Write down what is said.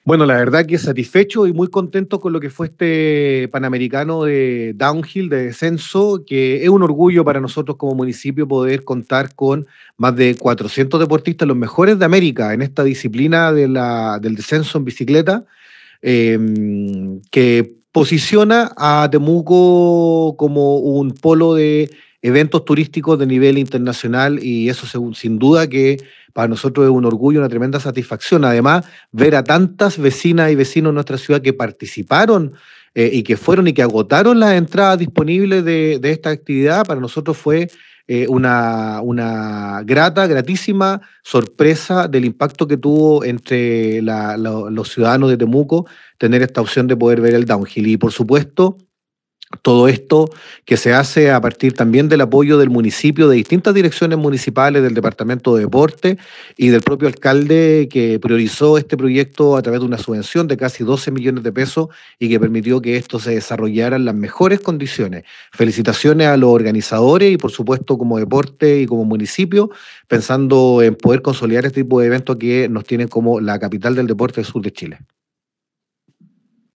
Bueno, la verdad que satisfecho y muy contento con lo que fue este Panamericano de Downhill, de descenso, que es un orgullo para nosotros como municipio poder contar con más de 400 deportistas, los mejores de América en esta disciplina del descenso en bicicleta, eh, que posiciona a Temuco como un polo de eventos turísticos de nivel internacional y eso sin duda que para nosotros es un orgullo, una tremenda satisfacción. Además, ver a tantas vecinas y vecinos en nuestra ciudad que participaron y que fueron y que agotaron las entradas disponibles de esta actividad, para nosotros fue una gratísima sorpresa del impacto que tuvo entre los ciudadanos de Temuco tener esta opción de poder ver el downhill. Y por supuesto, todo esto que se hace a partir también del apoyo del municipio, de distintas direcciones municipales, del Departamento de Deporte y del propio alcalde que priorizó este proyecto a través de una subvención de casi 12 millones de pesos y que permitió que esto se desarrollara en las mejores condiciones. Felicitaciones a los organizadores y por supuesto como deporte y como municipio, pensando en poder consolidar este tipo de eventos que nos tienen como la capital del deporte del sur de Chile.